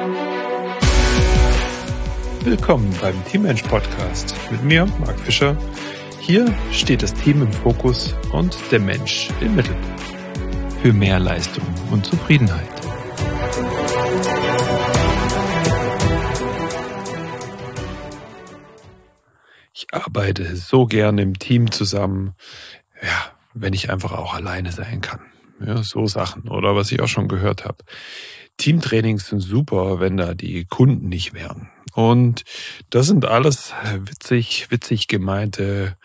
Willkommen beim Teammensch Podcast mit mir, Marc Fischer. Hier steht das Team im Fokus und der Mensch im Mittelpunkt. Für mehr Leistung und Zufriedenheit. Ich arbeite so gerne im Team zusammen, wenn ich einfach auch alleine sein kann. Ja, so Sachen. Oder was ich auch schon gehört habe. Teamtrainings sind super, wenn da die Kunden nicht wären. Und das sind alles witzig gemeinte,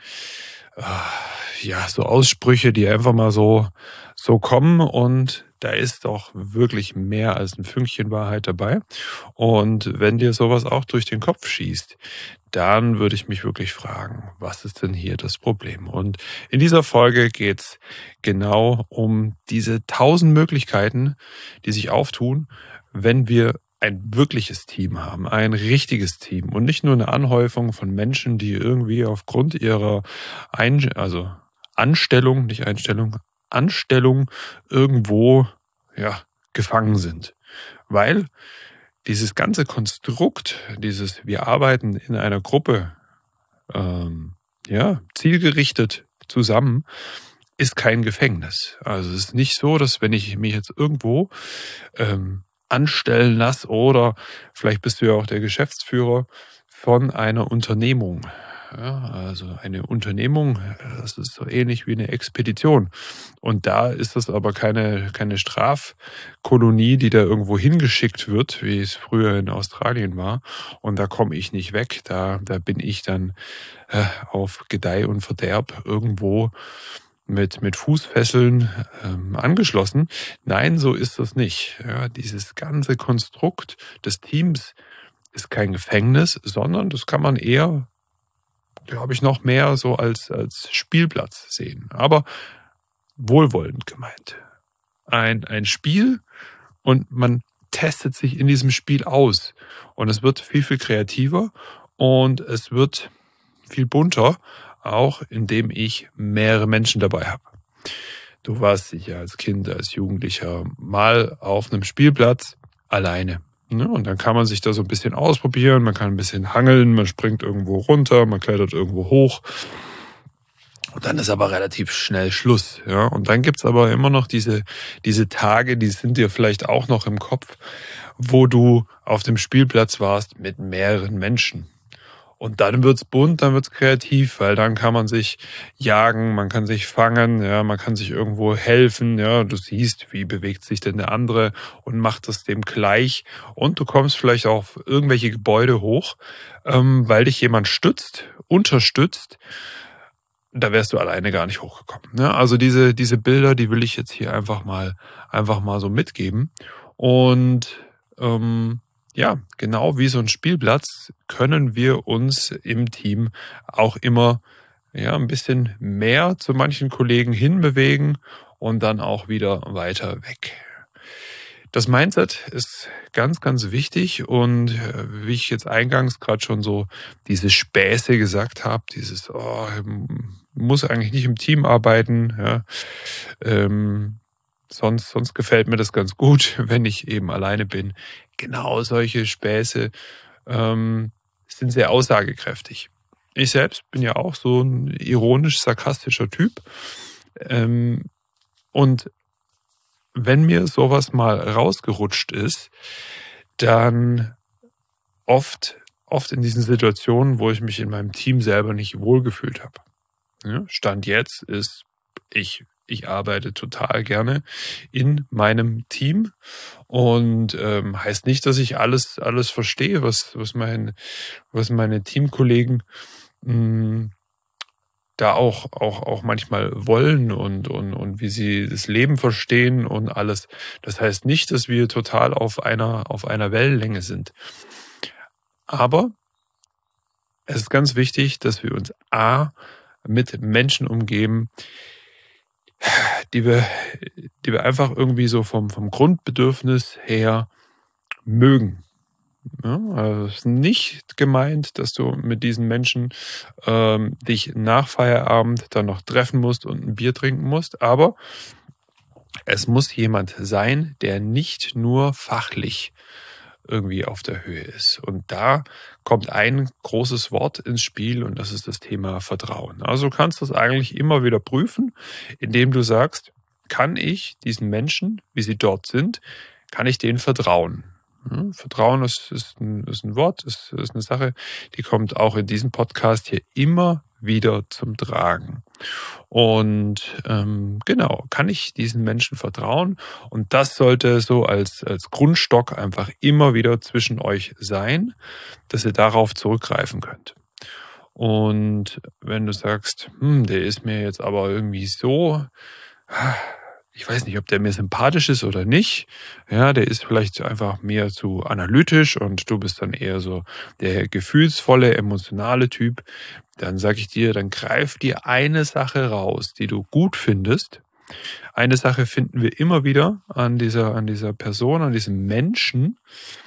so Aussprüche, die einfach mal so kommen, und da ist doch wirklich mehr als ein Fünkchen Wahrheit dabei. Und wenn dir sowas auch durch den Kopf schießt, dann würde ich mich wirklich fragen, was ist denn hier das Problem? Und in dieser Folge geht's genau um diese 1000 Möglichkeiten, die sich auftun, wenn wir ein wirkliches Team haben, ein richtiges Team und nicht nur eine Anhäufung von Menschen, die irgendwie aufgrund ihrer Anstellung irgendwo gefangen sind. Weil dieses ganze Konstrukt, wir arbeiten in einer Gruppe, zielgerichtet zusammen, ist kein Gefängnis. Also es ist nicht so, dass wenn ich mich jetzt irgendwo anstellen lasse, oder vielleicht bist du ja auch der Geschäftsführer von einer Unternehmung. Ja, also eine Unternehmung, das ist so ähnlich wie eine Expedition. Und da ist das aber keine Strafkolonie, die da irgendwo hingeschickt wird, wie es früher in Australien war. Und da komme ich nicht weg. Da bin ich dann auf Gedeih und Verderb irgendwo mit Fußfesseln angeschlossen. Nein, so ist das nicht. Ja, dieses ganze Konstrukt des Teams ist kein Gefängnis, sondern das kann man eher, glaube ich, noch mehr so als Spielplatz sehen. Aber wohlwollend gemeint. Ein Spiel, und man testet sich in diesem Spiel aus. Und es wird viel, viel kreativer und es wird viel bunter, auch indem ich mehrere Menschen dabei habe. Du warst sicher als Kind, als Jugendlicher mal auf einem Spielplatz alleine. Und dann kann man sich da so ein bisschen ausprobieren, man kann ein bisschen hangeln, man springt irgendwo runter, man klettert irgendwo hoch. Und dann ist aber relativ schnell Schluss. Ja? Und dann gibt's aber immer noch diese Tage, die sind dir vielleicht auch noch im Kopf, wo du auf dem Spielplatz warst mit mehreren Menschen. Und dann wird's bunt, dann wird's kreativ, weil dann kann man sich jagen, man kann sich fangen, ja, man kann sich irgendwo helfen, ja, du siehst, wie bewegt sich denn der andere und macht das dem gleich. Und du kommst vielleicht auf irgendwelche Gebäude hoch, weil dich jemand unterstützt. Da wärst du alleine gar nicht hochgekommen. Ne? Also diese Bilder, die will ich jetzt hier einfach mal so mitgeben. Und genau wie so ein Spielplatz können wir uns im Team auch immer ein bisschen mehr zu manchen Kollegen hinbewegen und dann auch wieder weiter weg. Das Mindset ist ganz, ganz wichtig, und wie ich jetzt eingangs gerade schon so diese Späße gesagt habe, muss eigentlich nicht im Team arbeiten, ja. Sonst gefällt mir das ganz gut, wenn ich eben alleine bin. Genau solche Späße sind sehr aussagekräftig. Ich selbst bin ja auch so ein ironisch-sarkastischer Typ. Und wenn mir sowas mal rausgerutscht ist, dann oft in diesen Situationen, wo ich mich in meinem Team selber nicht wohlgefühlt habe. Ja, Stand jetzt ist, ich arbeite total gerne in meinem Team, und heißt nicht, dass ich alles verstehe, was meine Teamkollegen da auch manchmal wollen und wie sie das Leben verstehen und alles. Das heißt nicht, dass wir total auf einer Wellenlänge sind. Aber es ist ganz wichtig, dass wir uns mit Menschen umgeben, die wir einfach irgendwie so vom Grundbedürfnis her mögen. Ja, also es ist nicht gemeint, dass du mit diesen Menschen dich nach Feierabend dann noch treffen musst und ein Bier trinken musst, aber es muss jemand sein, der nicht nur fachlich irgendwie auf der Höhe ist. Und da kommt ein großes Wort ins Spiel und das ist das Thema Vertrauen. Also du kannst das eigentlich immer wieder prüfen, indem du sagst, kann ich diesen Menschen, wie sie dort sind, kann ich denen vertrauen? Vertrauen ist ein Wort, ist eine Sache, die kommt auch in diesem Podcast hier immer wieder zum Tragen. Und genau, kann ich diesen Menschen vertrauen? Und das sollte so als Grundstock einfach immer wieder zwischen euch sein, dass ihr darauf zurückgreifen könnt. Und wenn du sagst, der ist mir jetzt aber irgendwie so, ich weiß nicht, ob der mir sympathisch ist oder nicht. Ja, der ist vielleicht einfach mehr zu analytisch und du bist dann eher so der gefühlsvolle, emotionale Typ. Dann sage ich dir, dann greif dir eine Sache raus, die du gut findest. Eine Sache finden wir immer wieder an dieser Person, an diesem Menschen.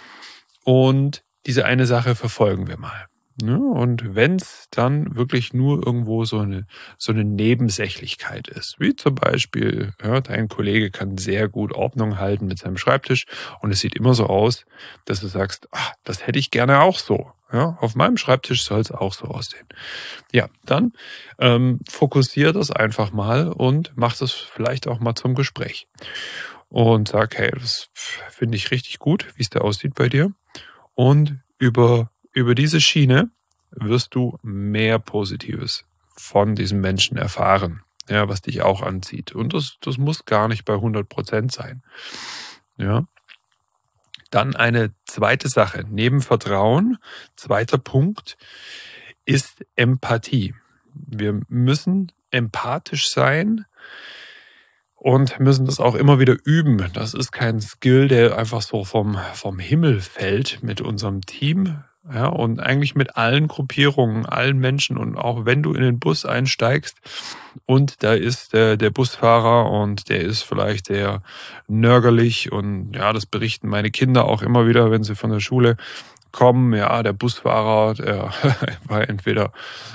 Und diese eine Sache verfolgen wir mal. Ne? Und wenn es dann wirklich nur irgendwo so eine Nebensächlichkeit ist, wie zum Beispiel, ja, dein Kollege kann sehr gut Ordnung halten mit seinem Schreibtisch und es sieht immer so aus, dass du sagst, das hätte ich gerne auch so. Ja, auf meinem Schreibtisch soll es auch so aussehen. Ja, dann fokussier das einfach mal und mach das vielleicht auch mal zum Gespräch. Und sag, hey, das finde ich richtig gut, wie es da aussieht bei dir. Und über diese Schiene wirst du mehr Positives von diesem Menschen erfahren, ja, was dich auch anzieht. Und das muss gar nicht bei 100% sein. Ja. Dann eine zweite Sache, neben Vertrauen, zweiter Punkt, ist Empathie. Wir müssen empathisch sein und müssen das auch immer wieder üben. Das ist kein Skill, der einfach so vom Himmel fällt mit unserem Team, ja, und eigentlich mit allen Gruppierungen, allen Menschen. Und auch wenn du in den Bus einsteigst und da ist der Busfahrer und der ist vielleicht sehr nörgelig und ja, das berichten meine Kinder auch immer wieder, wenn sie von der Schule kommen. Ja, der Busfahrer, der war entweder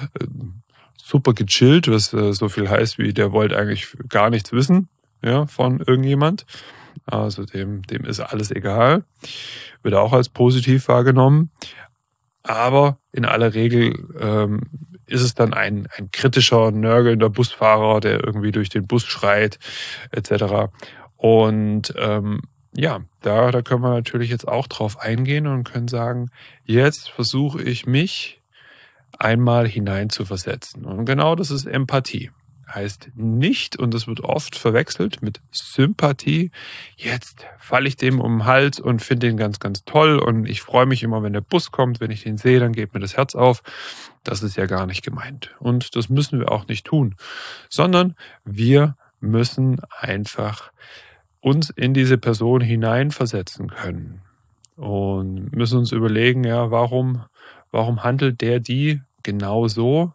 super gechillt, was so viel heißt wie, der wollte eigentlich gar nichts wissen, ja, von irgendjemand. Also dem ist alles egal. Wird auch als positiv wahrgenommen. Aber in aller Regel ist es dann ein kritischer, nörgelnder Busfahrer, der irgendwie durch den Bus schreit, etc. Und ja, da können wir natürlich jetzt auch drauf eingehen und können sagen, jetzt versuche ich mich einmal hineinzuversetzen. Und genau das ist Empathie. Heißt nicht, und das wird oft verwechselt mit Sympathie, jetzt falle ich dem um den Hals und finde den ganz, ganz toll und ich freue mich immer, wenn der Bus kommt, wenn ich den sehe, dann geht mir das Herz auf. Das ist ja gar nicht gemeint. Und das müssen wir auch nicht tun, sondern wir müssen einfach uns in diese Person hineinversetzen können und müssen uns überlegen, ja, warum handelt der die genau so?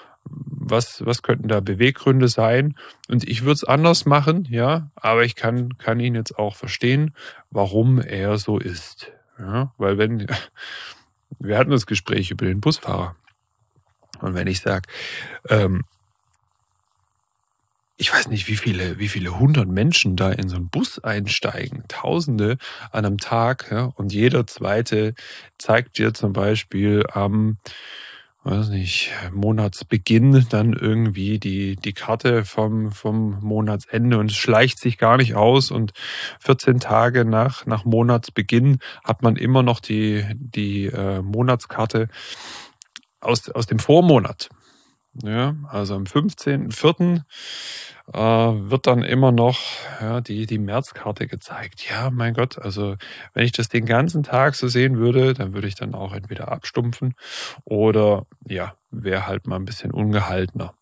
Was könnten da Beweggründe sein? Und ich würde es anders machen, ja, aber ich kann ihn jetzt auch verstehen, warum er so ist. Ja, weil wir hatten das Gespräch über den Busfahrer. Und wenn ich sage, ich weiß nicht, wie viele 100 Menschen da in so einen Bus einsteigen, Tausende an einem Tag, ja, und jeder Zweite zeigt dir zum Beispiel am weiß nicht, Monatsbeginn dann irgendwie die Karte vom Monatsende und es schleicht sich gar nicht aus und 14 Tage nach Monatsbeginn hat man immer noch die Monatskarte aus dem Vormonat. Ja, also am 15.04. Wird dann immer noch die Märzkarte gezeigt. Ja, mein Gott, also wenn ich das den ganzen Tag so sehen würde, dann würde ich dann auch entweder abstumpfen oder ja, wäre halt mal ein bisschen ungehaltener.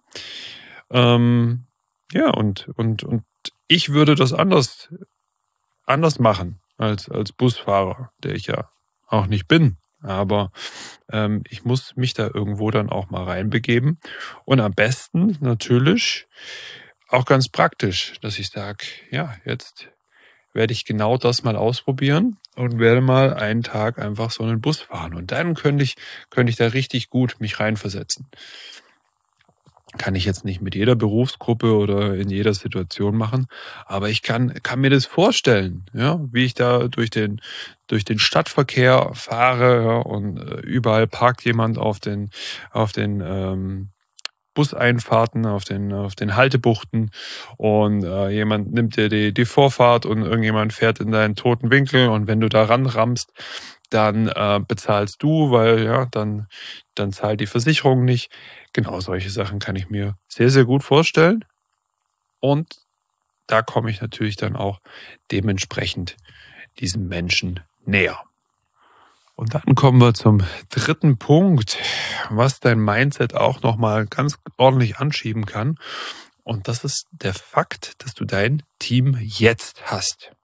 Ja, und ich würde das anders machen als Busfahrer, der ich ja auch nicht bin. Aber ich muss mich da irgendwo dann auch mal reinbegeben. Und am besten natürlich auch ganz praktisch, dass ich sage, ja, jetzt werde ich genau das mal ausprobieren und werde mal einen Tag einfach so einen Bus fahren. Und dann könnte ich da richtig gut mich reinversetzen. Kann ich jetzt nicht mit jeder Berufsgruppe oder in jeder Situation machen, aber ich kann mir das vorstellen, ja, wie ich da durch den Stadtverkehr fahre, ja, und, überall parkt jemand auf den Buseinfahrten, auf den Haltebuchten und, jemand nimmt dir die Vorfahrt und irgendjemand fährt in deinen toten Winkel und wenn du da ranrammst, dann, bezahlst du, weil, ja, dann zahlt die Versicherung nicht. Genau solche Sachen kann ich mir sehr, sehr gut vorstellen und da komme ich natürlich dann auch dementsprechend diesem Menschen näher. Und dann kommen wir zum dritten Punkt, was dein Mindset auch noch mal ganz ordentlich anschieben kann. Und das ist der Fakt, dass du dein Team jetzt hast.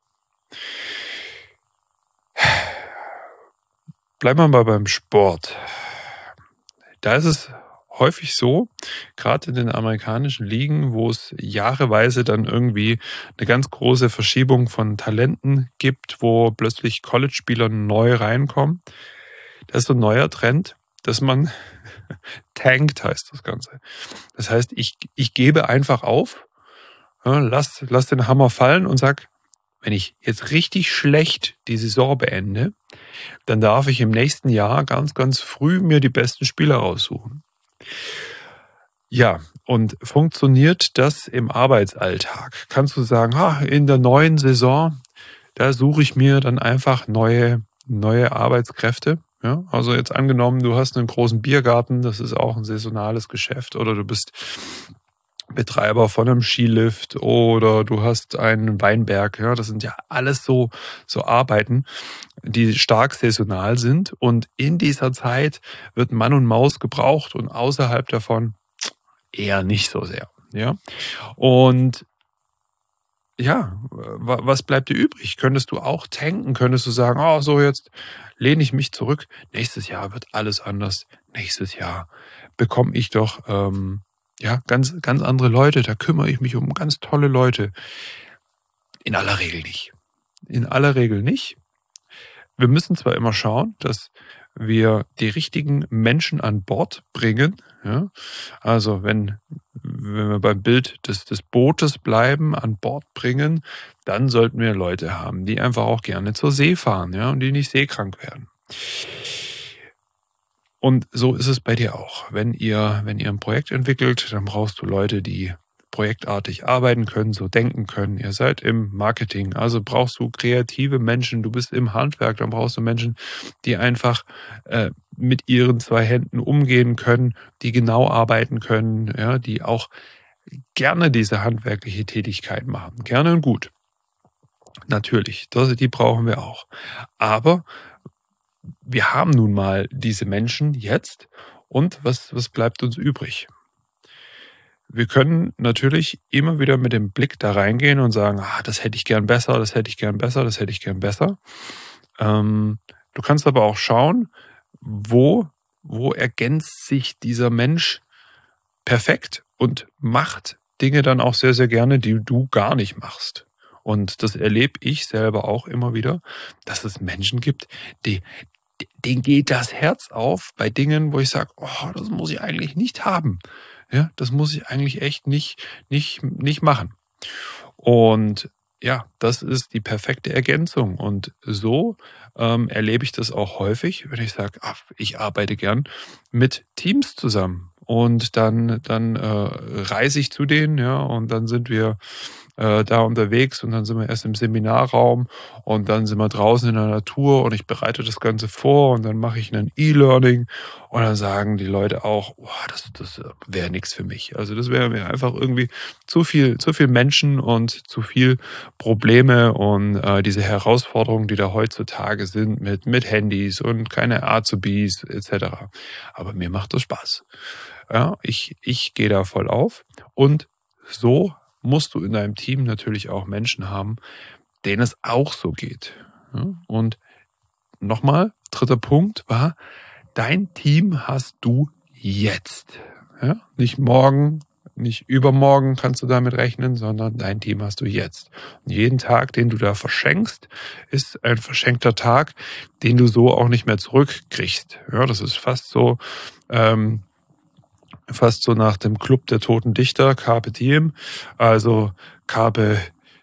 Bleiben wir mal beim Sport. Da ist es häufig so, gerade in den amerikanischen Ligen, wo es jahreweise dann irgendwie eine ganz große Verschiebung von Talenten gibt, wo plötzlich College-Spieler neu reinkommen. Da ist so 'n neuer Trend, dass man tankt, heißt das Ganze. Das heißt, ich gebe einfach auf, ja, lass den Hammer fallen und sag: „Wenn ich jetzt richtig schlecht die Saison beende, dann darf ich im nächsten Jahr ganz, ganz früh mir die besten Spieler raussuchen." Ja, und funktioniert das im Arbeitsalltag? Kannst du sagen: in der neuen Saison, da suche ich mir dann einfach neue Arbeitskräfte." Ja, also jetzt angenommen, du hast einen großen Biergarten, das ist auch ein saisonales Geschäft, oder du bist Betreiber von einem Skilift oder du hast einen Weinberg. Ja, das sind ja alles so Arbeiten, die stark saisonal sind und in dieser Zeit wird Mann und Maus gebraucht und außerhalb davon eher nicht so sehr, ja? Und ja, was bleibt dir übrig? Könntest du auch tanken? Könntest du sagen: „Oh, so jetzt lehne ich mich zurück. Nächstes Jahr wird alles anders. Nächstes Jahr bekomme ich doch, ja, ganz ganz andere Leute. Da kümmere ich mich um ganz tolle Leute." In aller Regel nicht. In aller Regel nicht. Wir müssen zwar immer schauen, dass wir die richtigen Menschen an Bord bringen, ja? Also, wenn wir beim Bild des Bootes bleiben, an Bord bringen, dann sollten wir Leute haben, die einfach auch gerne zur See fahren, ja, und die nicht seekrank werden. Und so ist es bei dir auch. Wenn ihr ein Projekt entwickelt, dann brauchst du Leute, die projektartig arbeiten können, so denken können. Ihr seid im Marketing, also brauchst du kreative Menschen. Du bist im Handwerk, dann brauchst du Menschen, die einfach, mit ihren 2 Händen umgehen können, die genau arbeiten können, ja, die auch gerne diese handwerkliche Tätigkeit machen. Gerne und gut. Natürlich, die brauchen wir auch. Aber wir haben nun mal diese Menschen jetzt und was bleibt uns übrig? Wir können natürlich immer wieder mit dem Blick da reingehen und sagen: das hätte ich gern besser, das hätte ich gern besser, das hätte ich gern besser." Du kannst aber auch schauen, wo wo ergänzt sich dieser Mensch perfekt und macht Dinge dann auch sehr, sehr gerne, die du gar nicht machst. Und das erlebe ich selber auch immer wieder, dass es Menschen gibt, die denen geht das Herz auf bei Dingen, wo ich sage: „Oh, das muss ich eigentlich nicht haben." Ja, das muss ich eigentlich echt nicht machen. Und ja, das ist die perfekte Ergänzung. Und so, erlebe ich das auch häufig, wenn ich sage: ich arbeite gern mit Teams zusammen." Und dann reise ich zu denen, ja, und dann sind wir, da unterwegs und dann sind wir erst im Seminarraum und dann sind wir draußen in der Natur und ich bereite das Ganze vor und dann mache ich ein E-Learning und dann sagen die Leute auch: das wäre nichts für mich." Also, das wäre mir einfach irgendwie zu viel Menschen und zu viel Probleme und, diese Herausforderungen, die da heutzutage sind mit Handys und keine Azubis et cetera. Aber mir macht das Spaß. Ja, ich gehe da voll auf und so musst du in deinem Team natürlich auch Menschen haben, denen es auch so geht, ja? Und nochmal, dritter Punkt war, dein Team hast du jetzt, ja? Nicht morgen, nicht übermorgen kannst du damit rechnen, sondern dein Team hast du jetzt. Und jeden Tag, den du da verschenkst, ist ein verschenkter Tag, den du so auch nicht mehr zurückkriegst. Ja, das ist fast so, ähm fast so nach dem Club der toten Dichter, Carpe Diem, also Carpe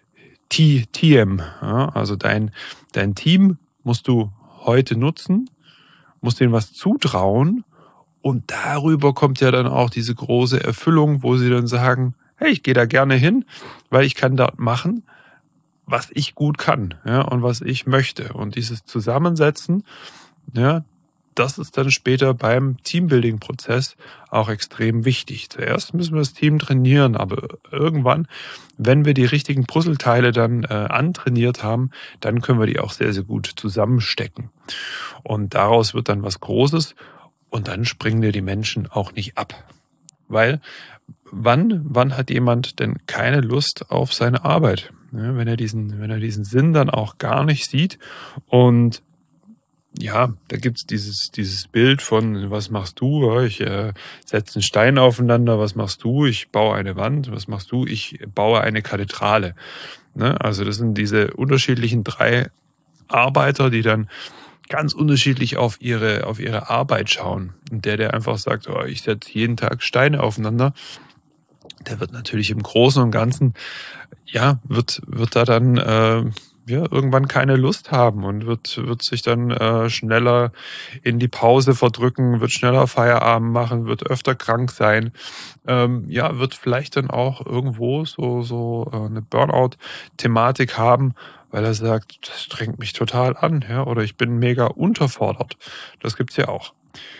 Diem. Ja, also dein Team musst du heute nutzen, musst denen was zutrauen und darüber kommt ja dann auch diese große Erfüllung, wo sie dann sagen, hey, ich gehe da gerne hin, weil ich kann dort machen, was ich gut kann, ja, und was ich möchte. Und dieses Zusammensetzen, ja, das ist dann später beim Teambuilding-Prozess auch extrem wichtig. Zuerst müssen wir das Team trainieren, aber irgendwann, wenn wir die richtigen Puzzleteile dann antrainiert haben, dann können wir die auch sehr, sehr gut zusammenstecken. Und daraus wird dann was Großes und dann springen dir die Menschen auch nicht ab. Weil wann hat jemand denn keine Lust auf seine Arbeit? Ja, wenn er diesen Sinn dann auch gar nicht sieht. Und ja, da gibt's dieses Bild von, was machst du? Ja, ich setze einen Stein aufeinander, was machst du? Ich baue eine Wand, was machst du? Ich baue eine Kathedrale. Ne? Also das sind diese unterschiedlichen drei Arbeiter, die dann ganz unterschiedlich auf ihre Arbeit schauen. Und der einfach sagt, oh, ich setze jeden Tag Steine aufeinander, der wird natürlich im Großen und Ganzen, ja, wird da dann ja, irgendwann keine Lust haben und wird sich dann schneller in die Pause verdrücken, wird schneller Feierabend machen, wird öfter krank sein, ja, wird vielleicht dann auch irgendwo so eine Burnout-Thematik haben, weil er sagt, das strengt mich total an, ja, oder ich bin mega unterfordert. Das gibt's ja auch.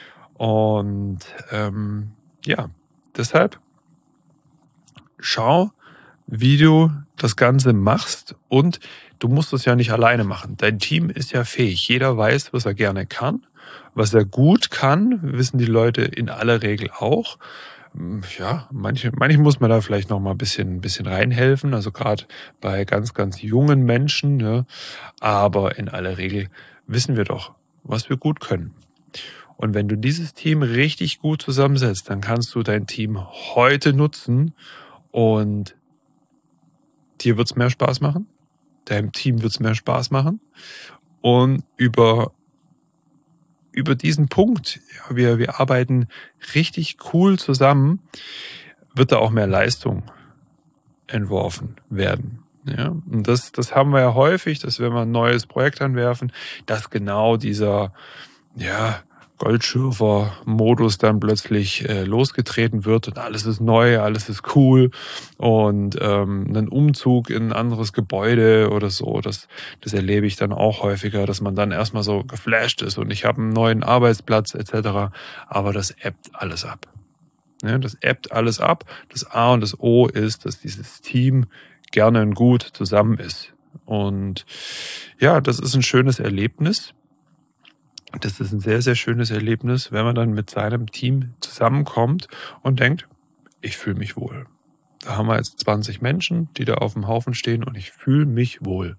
Und ja, deshalb schau, wie du das Ganze machst und du musst es ja nicht alleine machen. Dein Team ist ja fähig. Jeder weiß, was er gerne kann. Was er gut kann, wissen die Leute in aller Regel auch. Ja, manche muss man da vielleicht noch mal ein bisschen reinhelfen, also gerade bei ganz, ganz jungen Menschen, ne? Aber in aller Regel wissen wir doch, was wir gut können. Und wenn du dieses Team richtig gut zusammensetzt, dann kannst du dein Team heute nutzen und dir wird's mehr Spaß machen, deinem Team wird's mehr Spaß machen und über diesen Punkt, ja, wir arbeiten richtig cool zusammen, wird da auch mehr Leistung entworfen werden. Ja, und das haben wir ja häufig, dass wenn wir ein neues Projekt anwerfen, dass genau dieser, ja, Goldschürfer-Modus dann plötzlich losgetreten wird und alles ist neu, alles ist cool und ein Umzug in ein anderes Gebäude oder so, das erlebe ich dann auch häufiger, dass man dann erstmal so geflasht ist und ich habe einen neuen Arbeitsplatz etc., aber das ebbt alles ab. Ja, das ebbt alles ab. Das A und das O ist, dass dieses Team gerne und gut zusammen ist. Und ja, das ist ein schönes Erlebnis. Das ist ein sehr, sehr schönes Erlebnis, wenn man dann mit seinem Team zusammenkommt und denkt, ich fühle mich wohl. Da haben wir jetzt 20 Menschen, die da auf dem Haufen stehen und ich fühle mich wohl.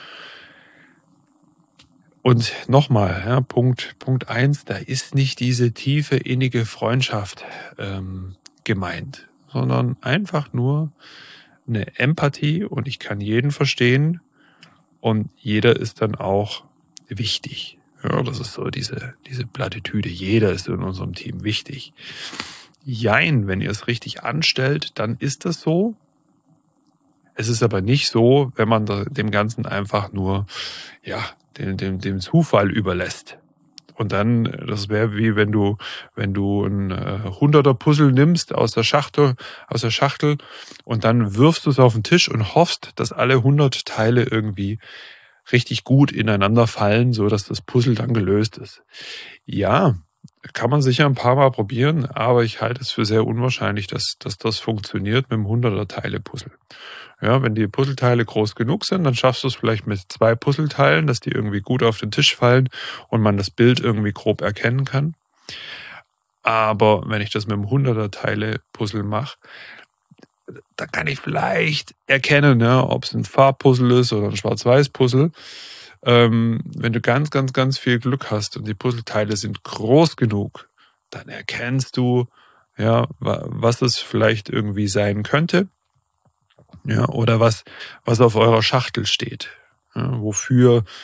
Und nochmal, ja, Punkt 1, da ist nicht diese tiefe, innige Freundschaft gemeint, sondern einfach nur eine Empathie und ich kann jeden verstehen und jeder ist dann auch wichtig. Ja, das ist so diese Plattitüde. Jeder ist in unserem Team wichtig. Jein, wenn ihr es richtig anstellt, dann ist das so. Es ist aber nicht so, wenn man dem Ganzen einfach nur, ja, dem Zufall überlässt. Und dann, das wäre wie wenn du ein 100er-Puzzle nimmst aus der Schachtel und dann wirfst du es auf den Tisch und hoffst, dass alle 100 Teile irgendwie richtig gut ineinander fallen, so dass das Puzzle dann gelöst ist. Ja, kann man sicher ein paar Mal probieren, aber ich halte es für sehr unwahrscheinlich, dass das funktioniert mit dem 100er-Teile-Puzzle. Ja, wenn die Puzzleteile groß genug sind, dann schaffst du es vielleicht mit 2 Puzzleteilen, dass die irgendwie gut auf den Tisch fallen und man das Bild irgendwie grob erkennen kann. Aber wenn ich das mit dem 100er-Teile-Puzzle mache, da kann ich vielleicht erkennen, ja, ob es ein Farbpuzzle ist oder ein Schwarz-Weiß-Puzzle. Wenn du ganz, ganz, ganz viel Glück hast und die Puzzleteile sind groß genug, dann erkennst du, ja, was es vielleicht irgendwie sein könnte, ja, oder was auf eurer Schachtel steht. Ja,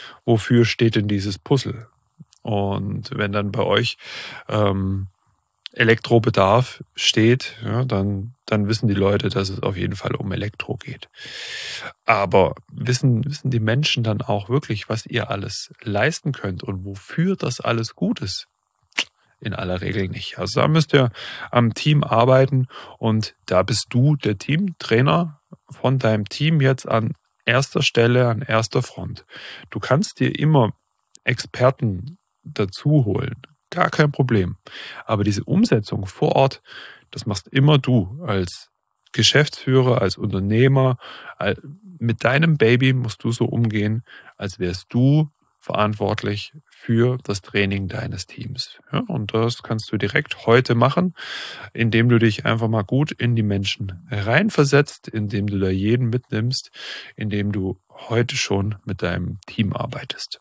wofür steht denn dieses Puzzle? Und wenn dann bei euch ähm, Elektrobedarf steht, ja, dann wissen die Leute, dass es auf jeden Fall um Elektro geht. Aber wissen die Menschen dann auch wirklich, was ihr alles leisten könnt und wofür das alles gut ist? In aller Regel nicht. Also da müsst ihr am Team arbeiten und da bist du der Teamtrainer von deinem Team jetzt an erster Stelle, an erster Front. Du kannst dir immer Experten dazu holen, gar kein Problem. Aber diese Umsetzung vor Ort, das machst immer du als Geschäftsführer, als Unternehmer. Mit deinem Baby musst du so umgehen, als wärst du verantwortlich für das Training deines Teams. Ja, und das kannst du direkt heute machen, indem du dich einfach mal gut in die Menschen reinversetzt, indem du da jeden mitnimmst, indem du heute schon mit deinem Team arbeitest.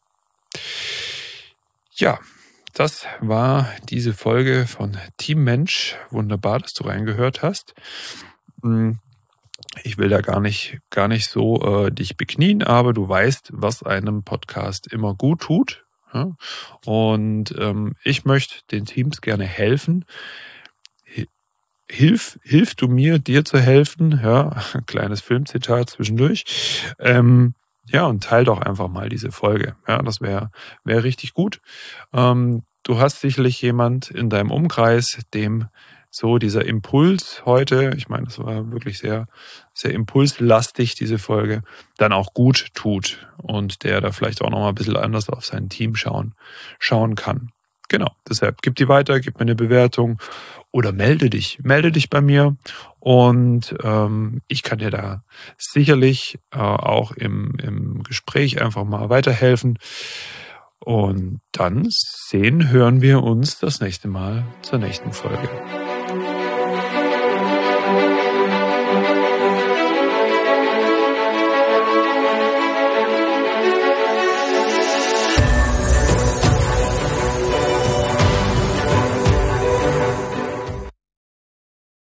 Ja, das war diese Folge von Team Mensch. Wunderbar, dass du reingehört hast. Ich will da gar nicht so dich beknien, aber du weißt, was einem Podcast immer gut tut. Ja? Und ich möchte den Teams gerne helfen. Hilf du mir, dir zu helfen. Ja, kleines Filmzitat zwischendurch. Ja, und teil doch einfach mal diese Folge. Ja, das wäre richtig gut. Du hast sicherlich jemand in deinem Umkreis, dem so dieser Impuls heute, ich meine, das war wirklich sehr, sehr impulslastig, diese Folge, dann auch gut tut und der da vielleicht auch noch mal ein bisschen anders auf sein Team schauen kann. Genau, deshalb gib die weiter, gib mir eine Bewertung oder melde dich bei mir und ich kann dir da sicherlich auch im Gespräch einfach mal weiterhelfen. Und dann hören wir uns das nächste Mal zur nächsten Folge.